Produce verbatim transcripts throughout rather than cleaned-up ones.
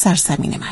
سرزمین من.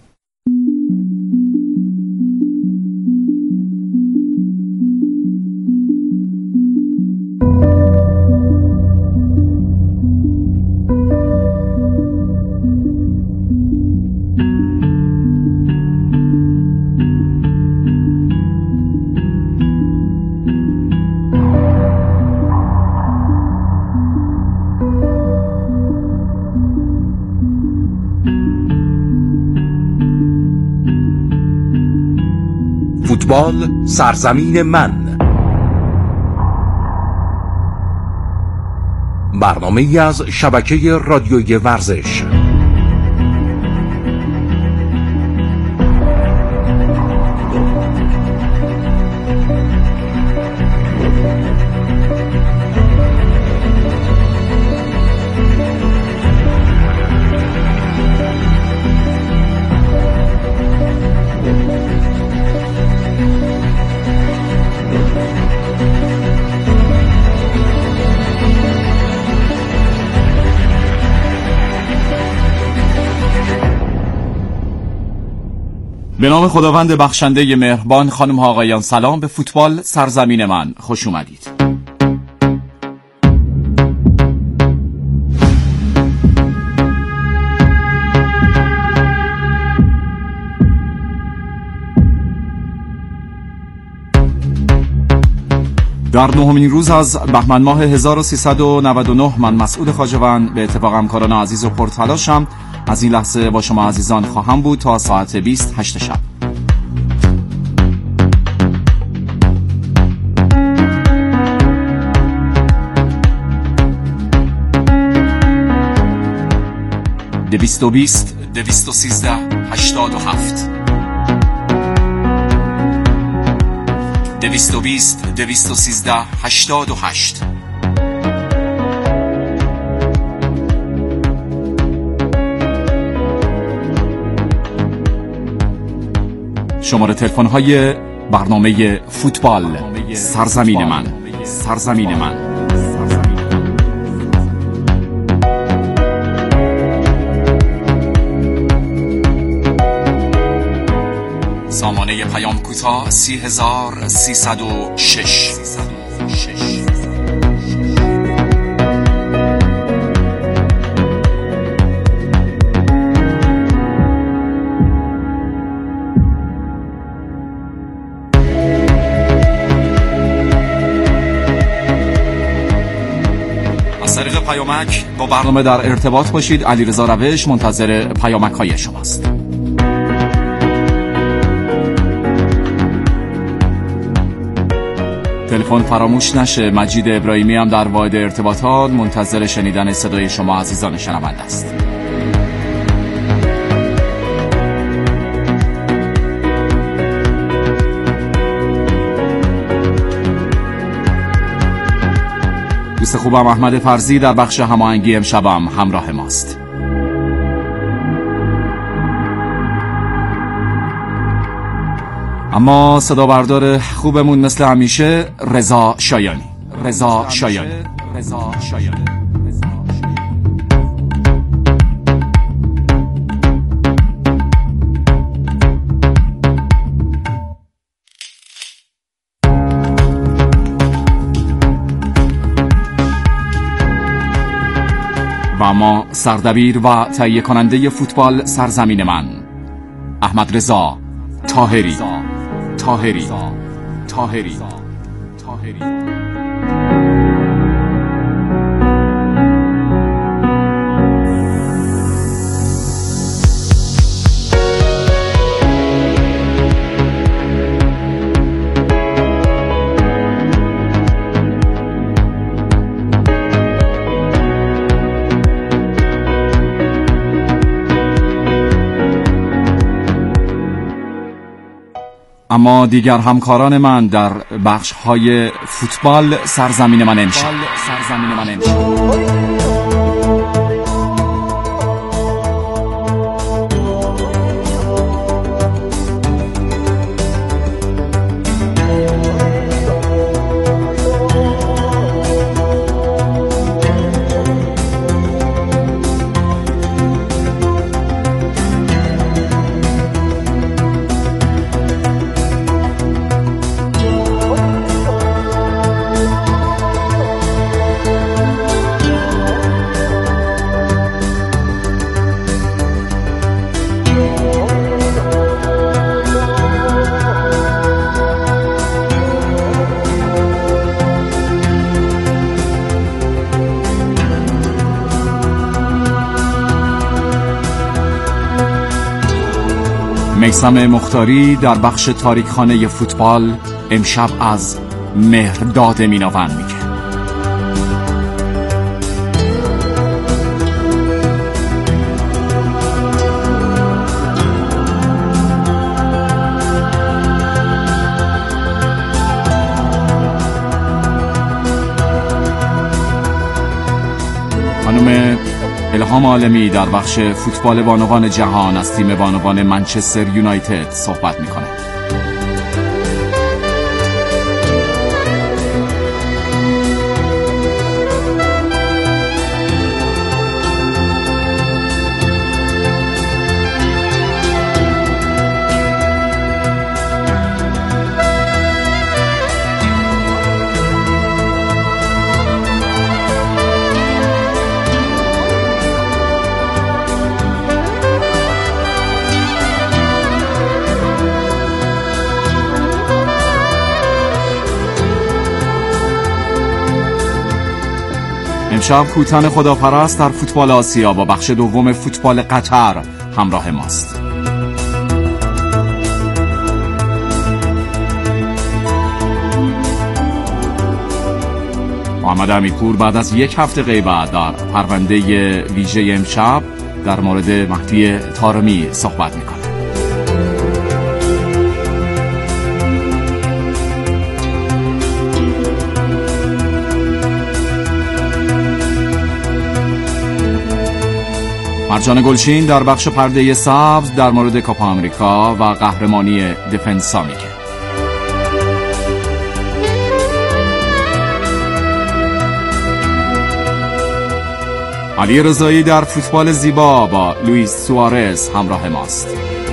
فوتبال سرزمین من، برنامه‌ای از شبکه رادیویی ورزش. به نام خداوند بخشنده مهربان. خانم ها آقایان، سلام. به فوتبال سرزمین من خوش اومدید. در نهمین روز از بهمن ماه هزار و سیصد و نود و نه من مسعود خواجه‌وند به اتفاق همکاران عزیز و پرتلاشم از این لحظه با شما عزیزان خواهم بود تا ساعت بیست هشت شب. دویست و بیست دویست و سیزده هشتاد و هفت دویست و بیست دویست و سیزده هشتاد و هشت. شماره تلفن های برنامه فوتبال سرزمین من سرزمین من سامانه پیام کوتاه سی هزار سیصد و شش. طریق پیامک با برنامه در ارتباط باشید. علیرضا روش منتظر پیامک های شماست. تلفن فراموش نشه. مجید ابراهیمی هم در واحد ارتباطات منتظر شنیدن صدای شما عزیزان شنونده است. دوست خوبم احمد فرزی در بخش هماهنگی امشبم همراه ماست. اما صدا بردار خوبمون مثل همیشه رضا شایانی. رضا شایانی. رضا شایانی. و اما سردبیر و تهیه کننده فوتبال سرزمین من احمد رضا طاهری طاهری طاهری طاهری. اما دیگر همکاران من در بخش های فوتبال سرزمین من امشب سرزمین من امشب میثم مختاری در بخش تاریکخانه فوتبال امشب از مهرداد میناوند میگه. خانم الهام عالمی در بخش فوتبال بانوان جهان از تیم بانوان منچستر یونایتد صحبت میکنه. امشب کوتن خداپرست در فوتبال آسیا با بخش دوم فوتبال قطر همراه ماست. محمد امیرپور بعد از یک هفته غیبت در پرونده ویژه امشب در مورد مهدی طارمی صحبت میکنه. مرجان گلچین در بخش پرده سبز در مورد کوپا آمریکا و قهرمانی دفنسا میگه. علی رضایی در فوتبال زیبا با لوئیس سوارز همراه ماست.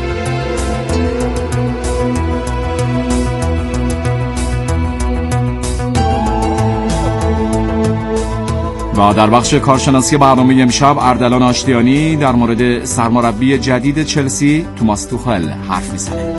و در بخش کارشناسی برنامه امشب اردلان آشتیانی در مورد سرمربی جدید چلسی توماس توخل حرف میزنه.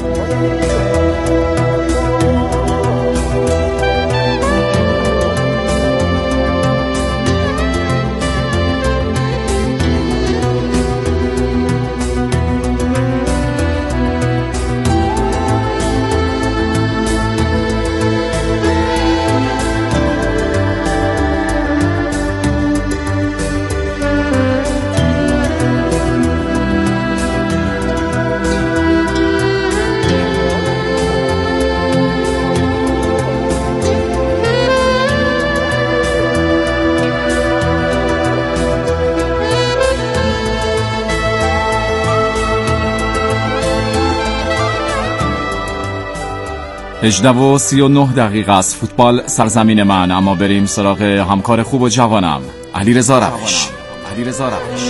هجده و سی و نه دقیقه از فوتبال سرزمین من، اما بریم سراغ همکار خوب و جوانم علیرضا روش. علیرضا روش.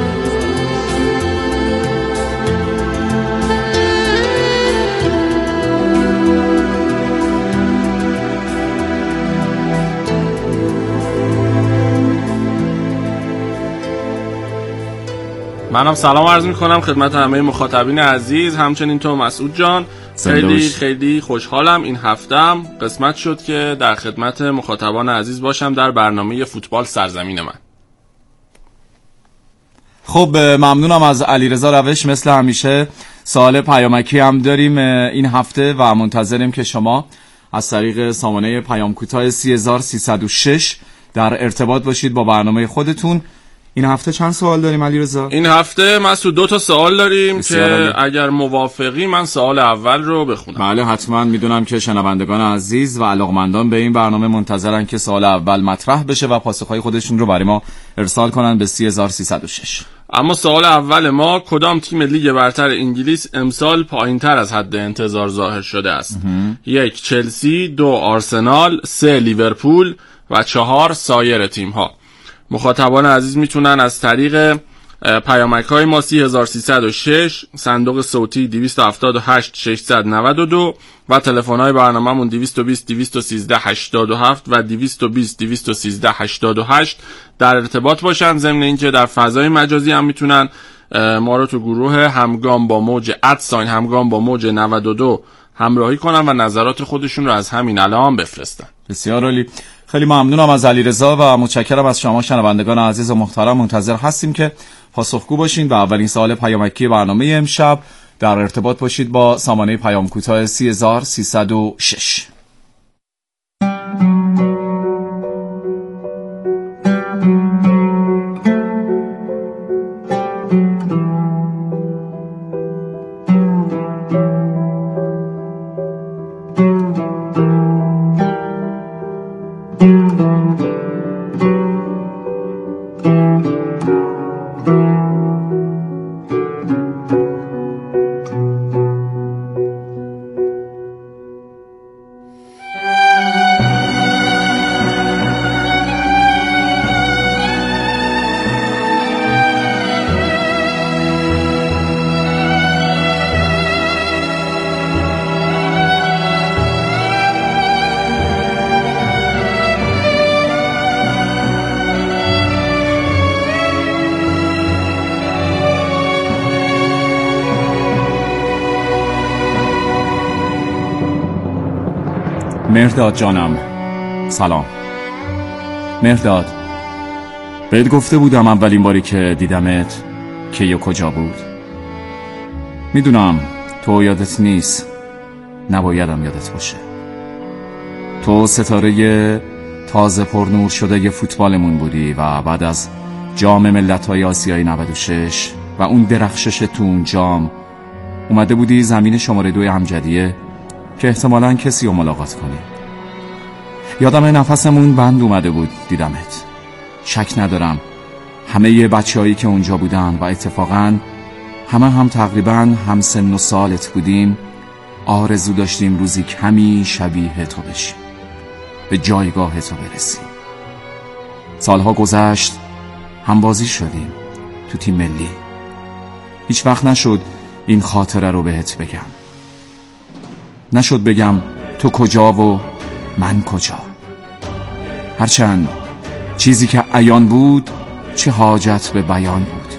منم سلام عرض میکنم خدمت همه مخاطبین عزیز، همچنین تو مسعود جان. خیلی خیلی خوشحالم این هفتم قسمت شد که در خدمت مخاطبان عزیز باشم در برنامه فوتبال سرزمین من. خب ممنونم از علیرضا روش. مثل همیشه سوال پیامکی هم داریم این هفته و منتظریم که شما از طریق سامانه پیام کوتاه سه هزار و سیصد و شش در ارتباط باشید با برنامه خودتون. این هفته چند سوال داریم علیرضا؟ این هفته مسعود دو تا سوال داریم که اگر موافقی من سوال اول رو بخونم. بله حتما. میدونم که شنوندگان عزیز و علاقمندان به این برنامه منتظرن که سوال اول مطرح بشه و پاسخهای خودشون رو برای ما ارسال کنن به سه هزار و سیصد و شش. اما سوال اول ما، کدام تیم لیگ برتر انگلیس امسال پایینتر از حد انتظار ظاهر شده است؟ یک چلسی، دو آرسنال، سه لیورپول و چهار سایر تیم ها. مخاطبان عزیز میتونن از طریق پیامک های ما سه هزار و سیصد و شش، صندوق صوتی دویست و هفتاد و هشت ششصد و نود و دو و تلفن های برنامه‌مون دویست و بیست دویست و سیزده هشتاد و هفت و دویست و بیست دویست و سیزده هشتاد و هشت در ارتباط باشن. ضمن اینکه در فضای مجازی هم میتونن ما رو تو گروه همگام با موج ادساین همگام با موج نود و دو همراهی کنن و نظرات خودشون رو از همین الان بفرستن. بسیار عالی. خیلی ممنونم از علیرضا و متشکرم از شما شنوندگان عزیز و محترم. منتظر هستیم که پاسخگو باشین و اولین سوال پیامکی برنامه امشب در ارتباط باشید با سامانه پیام کوتاه سه هزار و سیصد و شش. مهرداد جانم سلام. مهرداد، بهت گفته بودم اولین باری که دیدمت کی و کجا بود. میدونم تو یادت نیست، نبایدم یادت باشه. تو ستاره تازه پرنور شده ی فوتبالمون بودی و بعد از جام ملت‌های آسیای نود و شش و اون درخشش تو اون جام اومده بودی زمین شماره دوی امجدیه که احتمالاً کسی رو ملاقات کنی. یادم نفسمون بند اومده بود دیدمت. شک ندارم همه بچه هایی که اونجا بودن و اتفاقاً همه هم تقریباً هم سن و سالت بودیم آرزو داشتیم روزی کمی شبیه تو بشیم، به جایگاه تو برسیم. سالها گذشت، هم بازی شدیم تو تیم ملی. هیچ وقت نشد این خاطره رو بهت بگم، نشد بگم تو کجا و من کجا. هرچند چیزی که عیان بود چه حاجت به بیان بود.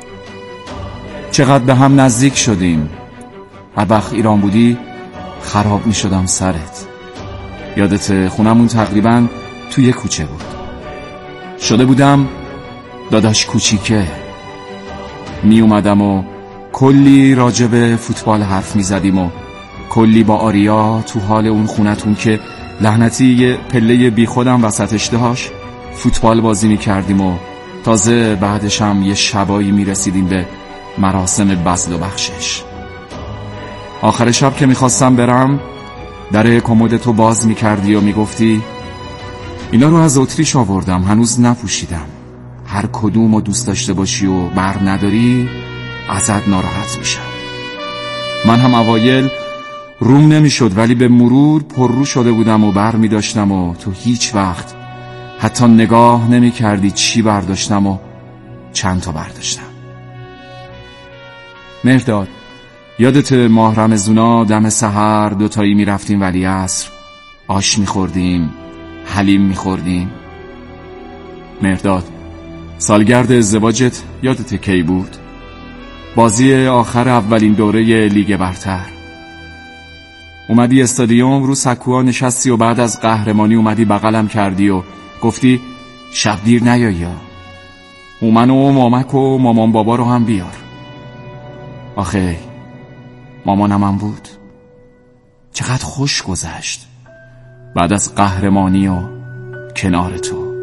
چقدر به هم نزدیک شدیم. هر وقت ایران بودی خراب می شدم سرت. یادت خونمون تقریبا توی کوچه بود. شده بودم داداش کوچیکه. می اومدم و کلی راجب فوتبال حرف می زدیم و کلی با آریا تو حال اون خونتون که لعنتی یه پله بی خودم وسطش داشت فوتبال بازی می کردیم و تازه بعدش هم یه شبایی می رسیدیم به مراسم بذل و بخشش. آخر شب که می خواستم برم در کمد تو باز می کردی و می گفتی اینا رو از اتریش آوردم هنوز نپوشیدم، هر کدوم رو دوست داشته باشی و بر نداری ازت ناراحت میشم. من هم اوایل روم نمیشد ولی به مرور پررو شده بودم و بر می داشتم و تو هیچ وقت حتی نگاه نمی کردی چی برداشتم و چند تا برداشتم. مهرداد، یادت ماه رمضونا دم سحر دوتایی می رفتیم ولی عصر آش می خوردیم، حلیم می خوردیم. مهرداد، سالگرد ازدواجت یادت کی بود؟ بازی آخر اولین دوره لیگ برتر. اومدی استادیوم رو سکوها نشستی و بعد از قهرمانی اومدی بغلم کردی و گفتی شب دیر نیایی، اومن و مامک و مامان بابا رو هم بیار. آخه مامانم هم بود. چقدر خوش گذشت بعد از قهرمانی و کنار تو.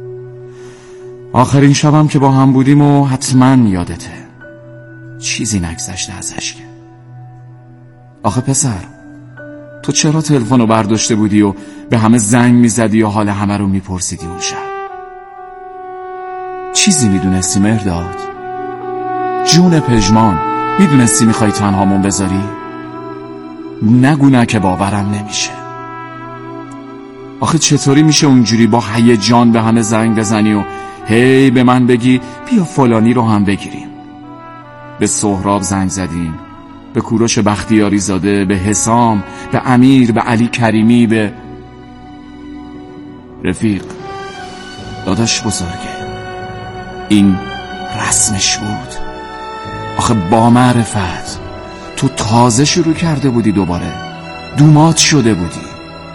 آخرین شبم که با هم بودیم و حتما یادته چیزی نگذشته ازش که. آخه پسر، تو چرا تلفن رو برداشته بودی و به همه زنگ میزدی و حال همه رو میپرسیدی اون شب؟ چیزی میدونستی مهرداد؟ جون پژمان، میدونستی میخوای تنهامون بذاری؟ نگو نه که باورم نمیشه. آخه چطوری میشه اونجوری با هیجان به همه زنگ بزنی و هی به من بگی بیا فلانی رو هم بگیریم؟ به سهراب زنگ زدیم، به کوروش بختیاری زاده، به حسام، به امیر، به علی کریمی، به رفیق داداش بزرگه. این رسمش بود. آخه با معرفت تو تازه شروع کرده بودی دوباره، دومات شده بودی.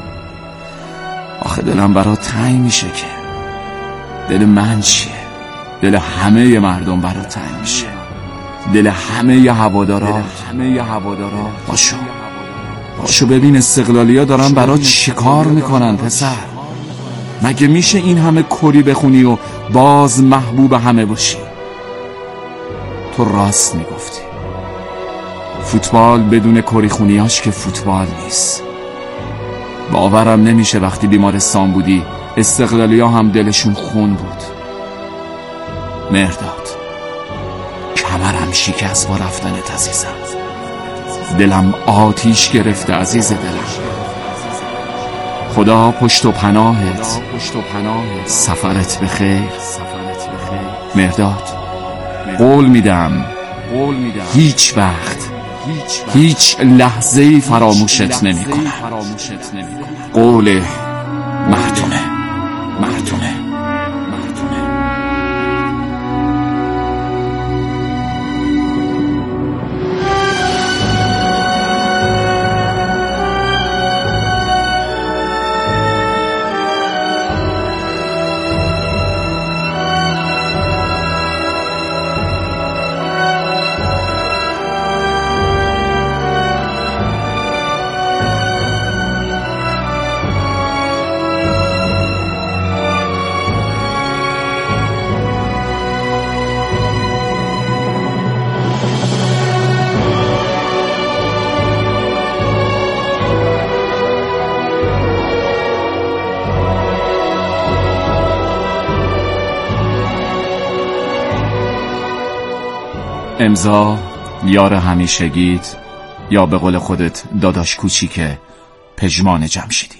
آخه دلم برات تنگ میشه که دل من چیه؟ دل همه مردم برات تنگ میشه. دل همه ی هوادارا همه ی هوادارا باشو باشو ببین استقلالیا دارن برات چیکار میکنن پسر. مگه میشه این همه کری بخونی و باز محبوب همه باشی؟ تو راست میگفتی، فوتبال بدون کری خونیاش که فوتبال نیست. باورم نمیشه وقتی بیمارستان بودی استقلالیا هم دلشون خون بود. مهرداد، کمرم شکست با رفتنت عزیزم، دلم آتیش گرفته عزیز دلم. خدا پشت و پناهت، سفرت بخیر مهرداد. قول میدم هیچ وقت هیچ لحظه‌ای فراموشت نمی‌کنم. قول مردونه مردونه امضا یار همیشگیت، یا به قول خودت داداش کوچیکه، پژمان جمشیدی.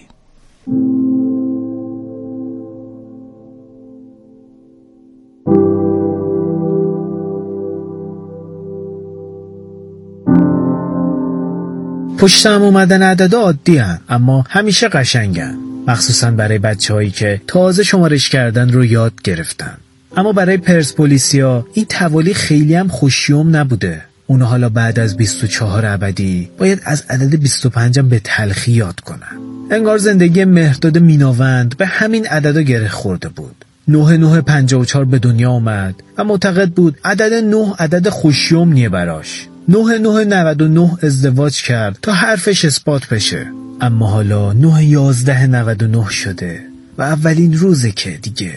پشت هم اومدن عددا عادی هن، اما همیشه قشنگن، مخصوصا برای بچه هایی که تازه شمارش کردن رو یاد گرفتن. اما برای پرسپولیسیا این توالی خیلی هم خوشیوم نبوده. اونا حالا بعد از بیست و چهار ابدی باید از عدد بیست و پنج هم به تلخی یاد کنن. انگار زندگی مهرداد میناوند به همین عددا گره خورده بود. نه نه پنجاه و چهار به دنیا اومد و معتقد بود عدد نه عدد خوشیوم نیه براش. نه نه نود و نه ازدواج کرد تا حرفش اثبات بشه. اما حالا نه یازده نود و نه شده و اولین روزه که دیگه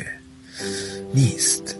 نیست.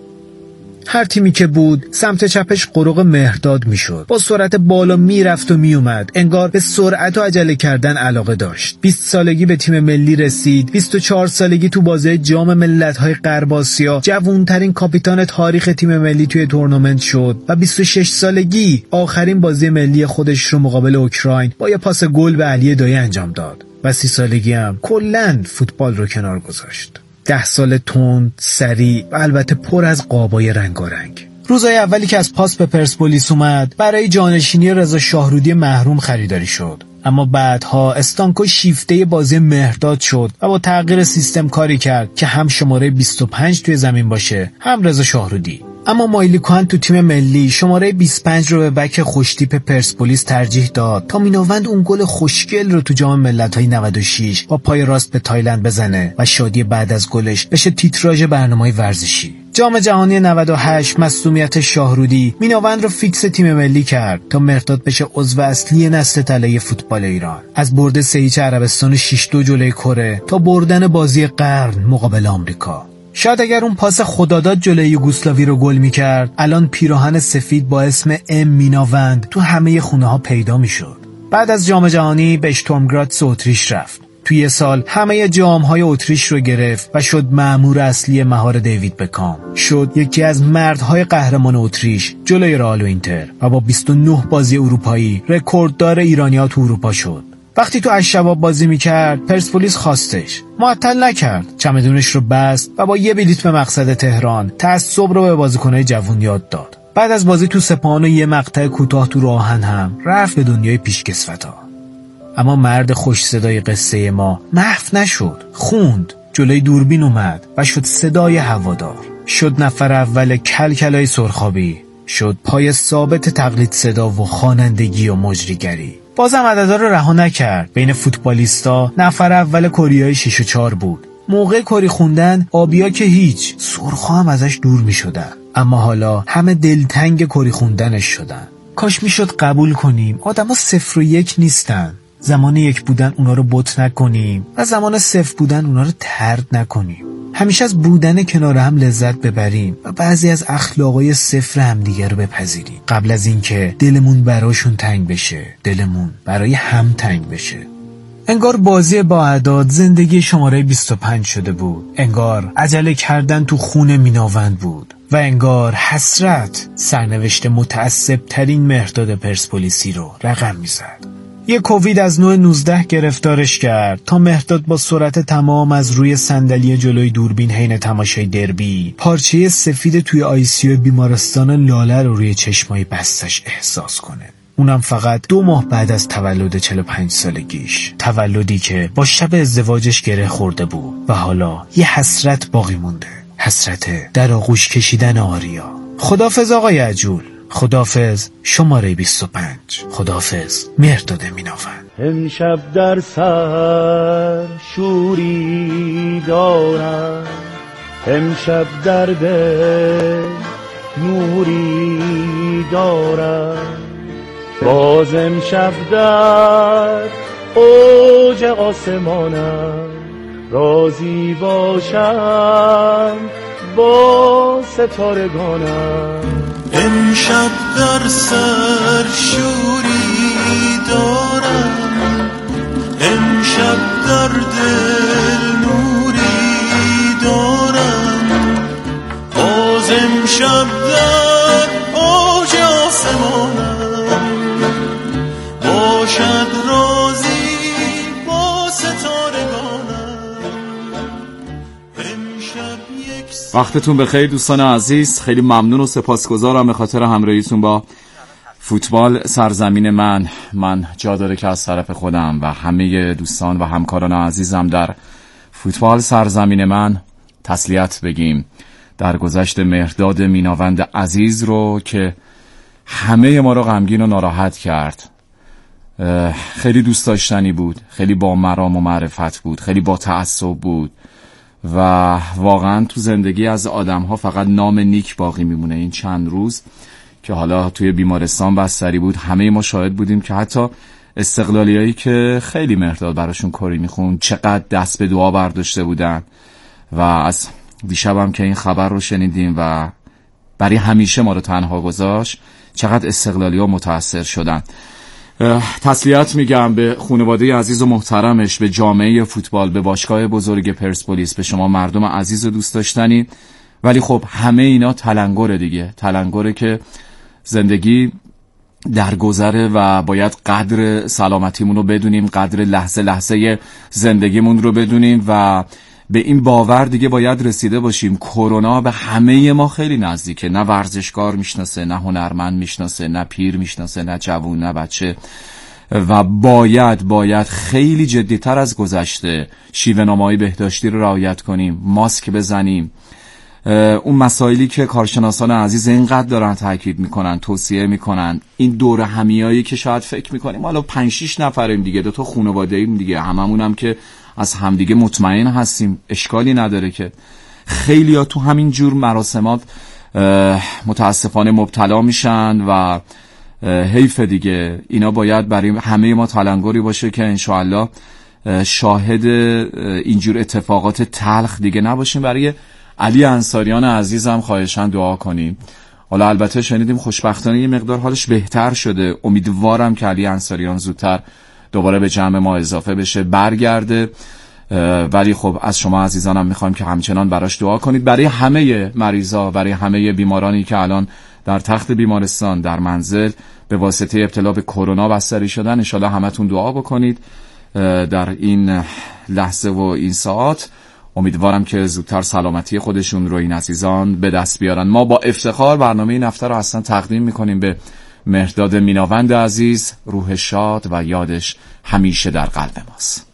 هر تیمی که بود سمت چپش قرق مهرداد میشد. با سرعت بالا میرفت و میومد، انگار به سرعت و عجله کردن علاقه داشت. بیست سالگی به تیم ملی رسید. بیست و چهار سالگی تو بازی جام ملت‌های غرب آسیا جوان‌ترین کاپیتان تاریخ تیم ملی توی تورنمنت شد و بیست و شش سالگی آخرین بازی ملی خودش رو مقابل اوکراین با یه پاس گل به علی دایی انجام داد و سی سالگی هم کلاً فوتبال رو کنار گذاشت. ده سال تند، سریع و البته پر از قابای رنگارنگ. روزهای اولی که از پاس به پرسپولیس اومد برای جانشینی رضا شاهرودی محروم خریداری شد، اما بعدها استانکو شیفته بازی مهرداد شد و با تغییر سیستم کاری کرد که هم شماره بیست و پنج توی زمین باشه هم رضا شاهرودی. اما مایلی کوهن تو تیم ملی شماره بیست و پنج رو به بک خوشتیپ پرسپولیس ترجیح داد تا میناوند اون گل خوشگل رو تو جام ملت‌های نود و شش با پای راست به تایلند بزنه و شادی بعد از گلش بشه تیتراژ برنامه‌های ورزشی. جام جهانی نود و هشت مصدومیت شاهرودی میناوند رو فیکس تیم ملی کرد تا مهرداد بشه عضو اصلی نسل طلایی فوتبال ایران. از برد سه هیچ عربستان شش دو جلوی کره تا بردن بازی قرن مقابل آمریکا. شاید اگر اون پاس خداداد جلوی یوگسلاوی رو گل می‌کرد، الان پیراهن سفید با اسم ام میناوند تو همه خونه‌ها پیدا می‌شد. بعد از جام جهانی به اشتورمگراتس اتریش رفت. توی یه سال همه جام‌های اتریش رو گرفت و شد مأمور اصلی مهار دیوید بکام. شد یکی از مردهای قهرمان اتریش جلوی رئال و اینتر و با بیست و نه بازی اروپایی رکورددار ایرانی‌ها تو اروپا شد. وقتی تو اششباب بازی میکرد پرسپولیس خواستش، معطل نکرد، چمدونش رو بست و با یه بلیت به مقصد تهران تعصب رو به بازیکنای جوون یاد داد. بعد از بازی تو سپاهان و یه مقطع کوتاه تو راهن هم رفت به دنیای پیشکسوتا. اما مرد خوش صدای قصه ما محو نشد، خوند، جلوی دوربین اومد و شد صدای هوادار، شد نفر اول کلکلای سرخابی، شد پای ثابت تقلید صدا و خوانندگی و مجریگری. بازم عددا رو رها نکرد. بین فوتبالیستا نفر اول کریای شش و چهار بود. موقع کری خوندن آبیا که هیچ، سرخا هم ازش دور می شدن. اما حالا همه دلتنگ کری خوندنش شدن. کاش می شد قبول کنیم آدم ها صفر و یک نیستن. زمان یک بودن اونا رو بت نکنیم و زمان صفر بودن اونا رو طرد نکنیم. همیشه از بودن کنار هم لذت ببریم و بعضی از اخلاقای صفر همدیگه رو بپذیریم قبل از اینکه دلمون براشون تنگ بشه، دلمون برای هم تنگ بشه. انگار بازی با اعداد زندگی شماره بیست و پنج شده بود. انگار عجله کردن تو خون میناوند بود و انگار حسرت سرنوشت متعصب ترین مهرداد پرسپولیسی رو رقم میزد. یه کووید از نوع نوزده گرفتارش کرد تا مهرداد با سرعت تمام از روی صندلی جلوی دوربین حین تماشای دربی پارچه سفید توی آی سی یو بیمارستان لاله رو روی چشمای بستش احساس کنه. اونم فقط دو ماه بعد از تولد چهل و پنج سالگیش، تولدی که با شب ازدواجش گره خورده بود و حالا یه حسرت باقی مونده، حسرت در آغوش کشیدن آریا. خدافظ آقای عجول، خدافظ شماره بیست و پنج، خدافظ مهرداد میناوند. امشب در سر شوری دارم، امشب در دل نوری دارم، باز امشب در اوج آسمانم راضی باشم با ستارگانم. امشب در سر شوری دارم، امشب در دل نوری دارم، باز امشب در اوج آسمانم باشد راضی با ستارگانم. امشب یک وقتتون بخیر دوستان عزیز، خیلی ممنون و سپاسگزارم به خاطر همراهیتون با فوتبال سرزمین من. من جا داره که از طرف خودم و همه دوستان و همکاران عزیزم در فوتبال سرزمین من تسلیت بگیم در گذشت مهرداد میناوند عزیز رو که همه ما رو غمگین و ناراحت کرد. خیلی دوست داشتنی بود، خیلی با مرام و معرفت بود، خیلی با تعصب بود و واقعا تو زندگی از آدم ها فقط نام نیک باقی میمونه. این چند روز که حالا توی بیمارستان بستری بود، همه ما شاهد بودیم که حتی استقلالیایی که خیلی مهرداد براشون کری میخوند چقدر دست به دعا برداشته بودن و از دیشب هم که این خبر رو شنیدیم و برای همیشه ما رو تنها گذاشت، چقدر استقلالیا متاثر شدن. تسلیت میگم به خانواده عزیز و محترمش، به جامعه فوتبال، به باشگاه بزرگ پرسپولیس، به شما مردم عزیز و دوست داشتنی. ولی خب همه اینا تلنگره دیگه، تلنگره که زندگی در گذره و باید قدر سلامتیمون رو بدونیم، قدر لحظه لحظه زندگیمون رو بدونیم و به این باور دیگه باید رسیده باشیم کرونا به همه ما خیلی نزدیکه. نه ورزشکار میشناسه، نه هنرمند میشناسه، نه پیر میشناسه، نه جوون، نه بچه و باید باید خیلی جدیتر از گذشته شیوه نامه‌های بهداشتی رو رعایت کنیم، ماسک بزنیم. اون مسائلی که کارشناسان عزیز اینقدر دارن تاکید میکنن، توصیه میکنن، این دور همیایی که شاید فکر میکنیم حالا پنج شش نفریم دیگه، دو تا خانواده ایم دیگه، هممونم که از همدیگه مطمئن هستیم، اشکالی نداره که خیلی ها تو همین جور مراسمات متاسفانه مبتلا میشن و حیف دیگه. اینا باید برای همه ما تلنگری باشه که انشاءالله شاهد اینجور اتفاقات تلخ دیگه نباشیم. برای علی انصاریان عزیزم خواهشاً دعا کنیم. حالا البته شنیدیم خوشبختانه یه مقدار حالش بهتر شده، امیدوارم که علی انصاریان زودتر دوباره به جمع ما اضافه بشه، برگرده. ولی خب از شما عزیزانم میخوایم که همچنان براش دعا کنید، برای همه مریضا، برای همه بیمارانی که الان در تخت بیمارستان، در منزل به واسطه ابتلا به کرونا بستری شدن. انشالله همتون دعا بکنید در این لحظه و این ساعت. امیدوارم که زودتر سلامتی خودشون رو این عزیزان به دست بیارن. ما با افتخار برنامه این هفته رو اصلا تقدیم میکنیم به مهرداد میناوند عزیز. روح شاد و یادش همیشه در قلب ماست.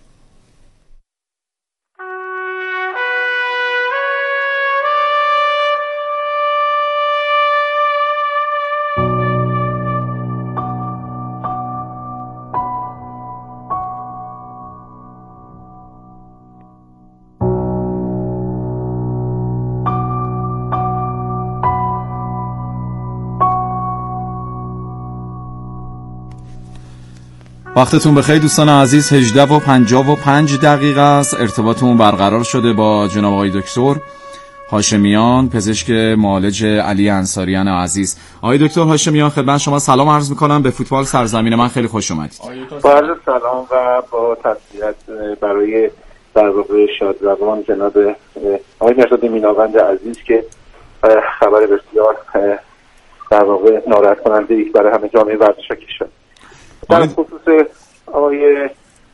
وقتتون بخیر دوستان عزیز. هجده و پنجاه و پنج دقیقه است. ارتباطمون برقرار شده با جناب آقای دکتر هاشمیان، پزشک معالج علی انصاریان عزیز. آقای دکتر هاشمیان خدمت شما سلام عرض میکنم. به فوتبال سرزمین من خیلی خوش اومدید. با سلام و با تسلیت برای در واقع شادروان جناب آقای مرداد میناوند عزیز که خبر بسیار در واقع ناراحت کننده ای برای همه جامعه ورزش کشور. در خصوص آقای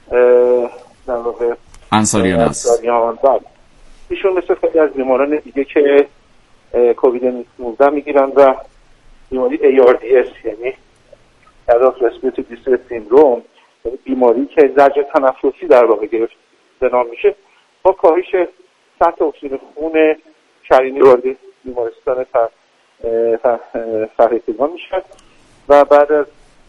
در واقع انصاریان است. ایشون مثل خیلی از بیماران دیگه که کووید نوزده میگیرن و بیماری ای آر دی اس یعنی اداپت رسپیراتوری دیسترس سیندروم، یعنی بیماری که زجر تنفسی در واقع گرفت نام میشه، با کاهش سطح اکسیژن خون شرینی وارد بیمارستان فرهیختگان میشه و بعد از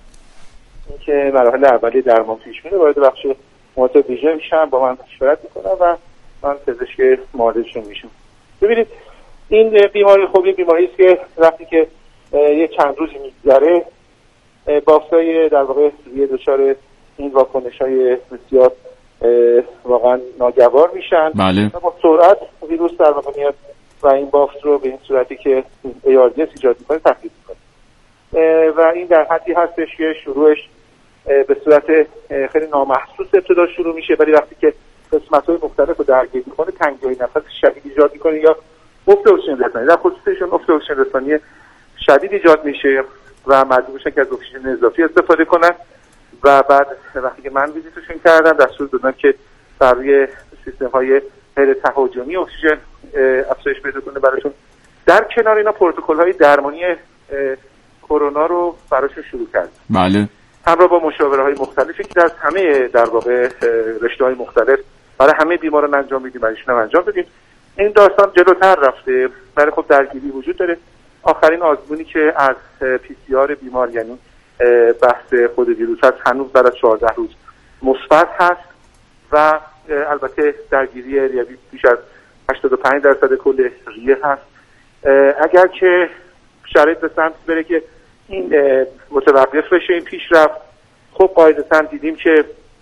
اینکه مراحل اولیه درمان پیش میره وارد بخش محیط ویژه میشن، با من مشورت میکنن و من پزشک معالجشون میشم. ببینید این بیماری خوبی بیماری است که وقتی که یه چند روزی میگذره بافتای در واقع روی دچار این واکنش‌های بسیار واقعا ناگوار میشن. بله. و با سرعت ویروس در واقع میاد و این بافت رو به این صورتی که ای آر دی اس ایجاد میکنه تخریب میکنه و این در حدی هستش که شروعش به صورت خیلی نامحسوس ابتدا شروع میشه، ولی وقتی که قسمت‌های مختلف رو درگیر میکنه تنگی نفس شدید ایجاد میکنه یا افت اکسیژن رسانی، در خصوصشون افت اکسیژن رسانی شدید ایجاد میشه و مجبور میشن که از اکسیژن اضافی استفاده کنن و بعد وقتی که من ویزیتشون کردم دستور دادم که بر روی سیستم‌های غیر تهاجمی اکسیژن افزایش پیدا کنه براشون. در کنار اینا پروتکل‌های درمانی کرونا رو براشون شروع کرد. بله. همراه با مشاوره‌های مختلفی که در همه در واقع رشته‌های مختلف برای همه بیماران انجام میدیم و ایشون هم انجام بدیم. این داستان جلوتر رفته، برای خب درگیری وجود داره. آخرین آزمونی که از پی سی آر بیمار یعنی بحث خود ویروس هست هنوز بعد از چهارده روز مثبت هست و البته درگیری ریوی بیش از هشتاد و پنج درصد کل ریه هست. اگر که شرایط به سمت بره که این متوقف بشه این پیشرفت، خب قاعدتاً دیدیم که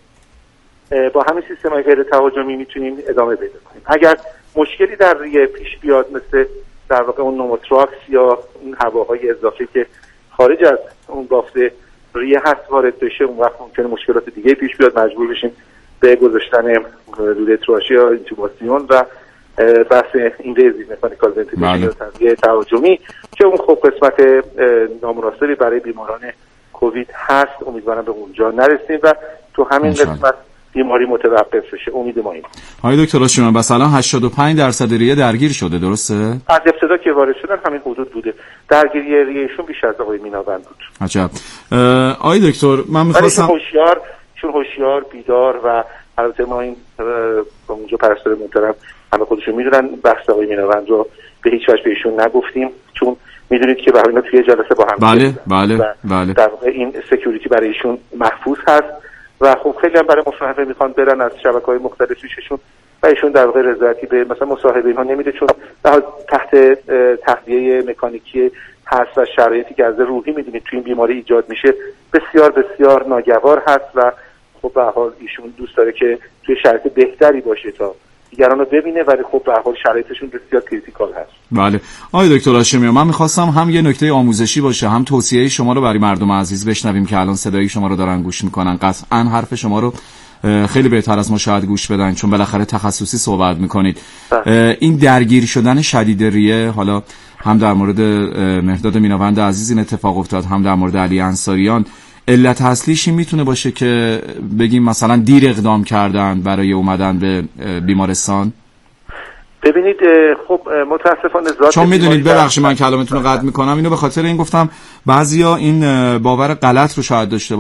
با همین سیستم‌های غیر تهاجمی میتونیم ادامه پیدا کنیم. اگر مشکلی در ریه پیش بیاد مثل در واقع اون نوموتراکس یا این هواهای اضافی که خارج از اون بافت ریه هست وارد بشه، اون وقت ممکنه مشکلات دیگه پیش بیاد، مجبور بشیم به گذاشتن لوله تراشی یا اینتوباسیون و بحث اینویزیو مکانیکال ونتیلیشن یا تغذیه تهاجمی که اون خب قسمت نامناسبی برای بیماران کووید هست. امیدوارم به اونجا نرسیم و تو همین قسمت بیماری متوقف بشه. امید ما اینه. آقای دکتر هاشمیان بس الان هشتاد و پنج درصد ریه درگیر شده درسته؟ از ابتدا که وارد شدن همین حدود بوده. درگیری ریهشون بیش از آقای میناوند بود. عجب. آقای دکتر من می‌خواستم هوشیار چون هوشیار بیدار و البته ما این با اونجا پرستار محترم همه خودشون میدونن بحث آقای میناوند رو به هیچ وجه بهشون نگفتیم چون میدونید که برای اینا توی جلسه با هم بله بله بله در واقع این سکیوریتی برای ایشون محفوظ هست و خب خیلی هم برای مصاحبه میخوان برن از شبکه‌های مختلف پیششون و ایشون در واقع رضایتی به مثلا مصاحبه اینها نمیده چون تحت تهویه مکانیکی هست و شرایطی که از روحی میدونید توی این بیماری ایجاد میشه بسیار بسیار ناگوار هست و خب به هر حال ایشون دوست داره که توی شرایط بهتری باشه تا دیگران رو ببینه ولی خب به هر حال شرایطشون بسیار کریتیکال هست. بله. آقای دکتر هاشمیان من می‌خواستم هم یه نکته آموزشی باشه هم توصیه شما رو برای مردم عزیز بشنویم که الان صدای شما رو دارن گوش میکنن. قطعاً حرف شما رو خیلی بهتر از ما شاید گوش بدن چون بالاخره تخصصی صحبت میکنید. این درگیر شدن شدید ریه حالا هم در مورد مهرداد میناوند عزیز این اتفاق افتاد هم در مورد علی انصاریان، علت اصلیش این میتونه باشه که بگیم مثلا دیر اقدام کردن برای اومدن به بیمارستان؟ ببینید خب متاسفانه ذات چون میدونید ببخشید من کلامتون رو قطع میکنم اینو به خاطر این گفتم بعضیا این باور غلط رو شاید داشته